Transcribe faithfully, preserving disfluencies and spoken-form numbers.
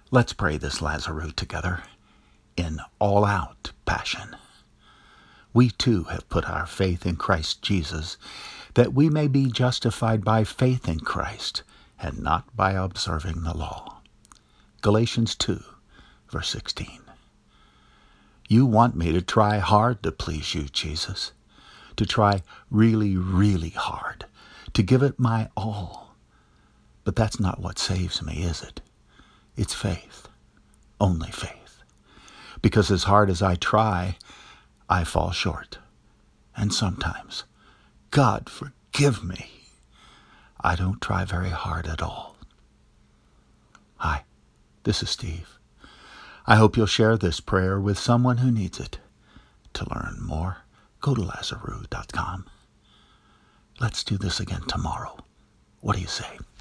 Let's pray this Lazarus together in all-out passion. We too have put our faith in Christ Jesus, that we may be justified by faith in Christ, and not by observing the law. Galatians two, verse sixteen. You want me to try hard to please you, Jesus, to try really, really hard, to give it my all. But that's not what saves me, is it? It's faith, only faith. Because as hard as I try, I fall short. And sometimes, God forgive me, I don't try very hard at all. Hi, this is Steve. I hope you'll share this prayer with someone who needs it. To learn more, go to Lazarus dot com. Let's do this again tomorrow. What do you say?